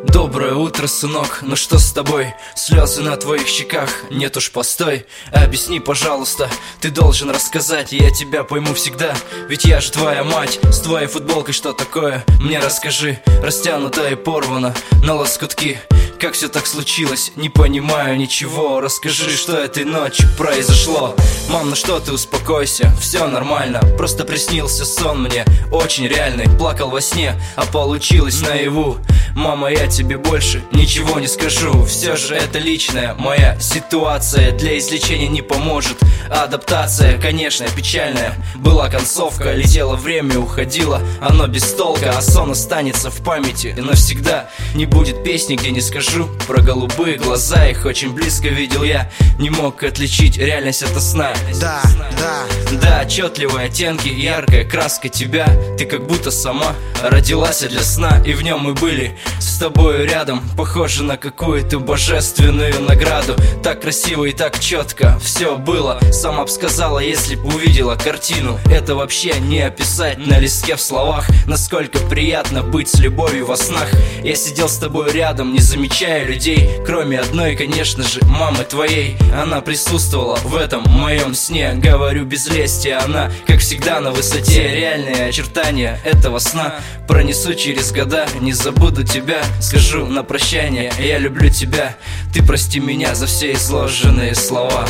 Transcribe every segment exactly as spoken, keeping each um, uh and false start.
Доброе утро, сынок, ну что с тобой? Слезы на твоих щеках, нет уж, постой. Объясни, пожалуйста, ты должен рассказать, и я тебя пойму всегда. Ведь я же твоя мать, с твоей футболкой что такое? Мне расскажи, растянута и порвана на лоскутки. Как все так случилось, не понимаю ничего. Расскажи, что этой ночью произошло. Мам, ну что ты, успокойся, все нормально. Просто приснился сон мне, очень реальный. Плакал во сне, а получилось наяву. Мама, я тебе больше ничего не скажу. Все же это личная моя ситуация, для излечения не поможет адаптация, конечно, печальная была концовка. Летело время, уходило оно без толка, а сон останется в памяти и навсегда. Не будет песни, где не скажу про голубые глаза. Их очень близко видел я, не мог отличить реальность от сна. Да, да, да, отчетливые оттенки, яркая краска тебя. Ты как будто сама родилась для сна, и в нем мы были с тобою рядом. Похоже на какую-то божественную награду. Так красиво и так четко все было. Сама б сказала, если б увидела картину. Это вообще не описать на листке в словах. Насколько приятно быть с любовью во снах. Я сидел с тобой рядом, не замечая людей, кроме одной, конечно же, мамы твоей. Она присутствовала в этом моем сне. Говорю без лести, она, как всегда, на высоте. Реальные очертания этого сна пронесу через года, не забуду тебя. Скажу на прощание, я люблю тебя. Ты прости меня за все изложенные слова.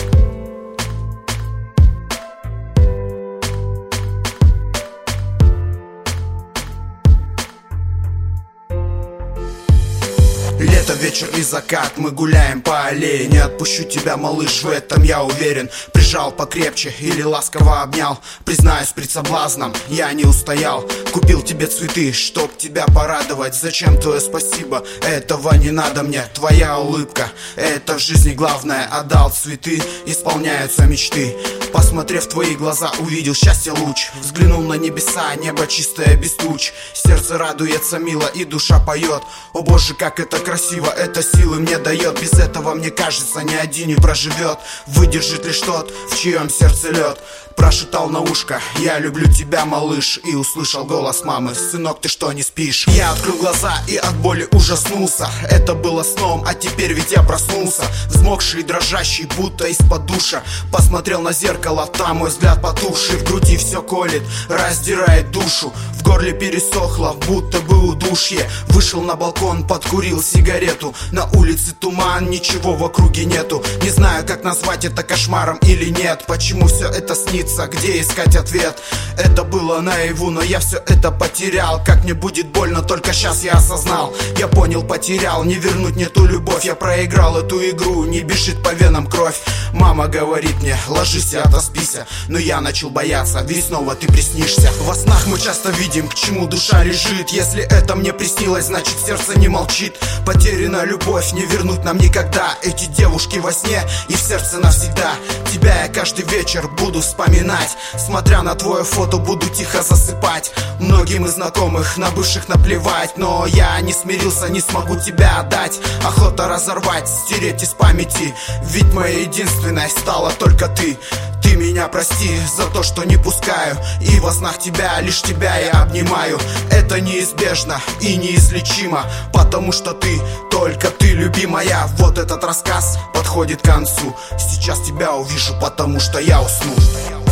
Лето, вечер и закат, мы гуляем по аллее. Не отпущу тебя, малыш, в этом я уверен. Прижал покрепче или ласково обнял. Признаюсь, пред соблазном я не устоял. Купил тебе цветы, чтоб тебя порадовать. Зачем твое спасибо? Этого не надо мне. Твоя улыбка, это в жизни главное. Отдал цветы, исполняются мечты. Посмотрев в твои глаза, увидел счастье луч. Взглянул на небеса, небо чистое без туч. Сердце радуется мило и душа поет. О боже, как это красиво, это силы мне дает. Без этого, мне кажется, ни один не проживет. Выдержит лишь тот, в чьем сердце лед. Прошептал на ушко: я люблю тебя, малыш. И услышал голос мамы: сынок, ты что, не спишь? Я открыл глаза и от боли ужаснулся. Это было сном, а теперь ведь я проснулся. Взмокший и дрожащий, будто из-под душа. Посмотрел на зеркало, там мой взгляд потухший. В груди все колет, раздирает душу. В горле пересохло, будто бы удушье. Вышел на балкон, подкурил сигарету. На улице туман, ничего в округе нету. Не знаю, как назвать это кошмаром или нет. Почему все это снится? Где искать ответ? Это было наяву, но я все это потерял. Как мне будет больно, только сейчас я осознал. Я понял, потерял, не вернуть мне ту любовь. Я проиграл эту игру, не бежит по венам кровь. Мама говорит мне: ложись и отоспися. Но я начал бояться, ведь снова ты приснишься. Во снах мы часто видим, к чему душа лежит. Если это мне приснилось, значит сердце не молчит. Потеряна любовь, не вернуть нам никогда. Эти девушки во сне и в сердце навсегда. Тебя я каждый вечер буду вспоминать. Смотря на твое фото, буду тихо засыпать. Многим из знакомых на бывших наплевать. Но я не смирился, не смогу тебя отдать. Охота разорвать, стереть из памяти. Ведь моей единственной стала только ты. Ты меня прости за то, что не пускаю. И во снах тебя, лишь тебя я обнимаю. Это неизбежно и неизлечимо, потому что ты, только ты, любимая. Вот этот рассказ подходит к концу. Сейчас тебя увижу, потому что я усну.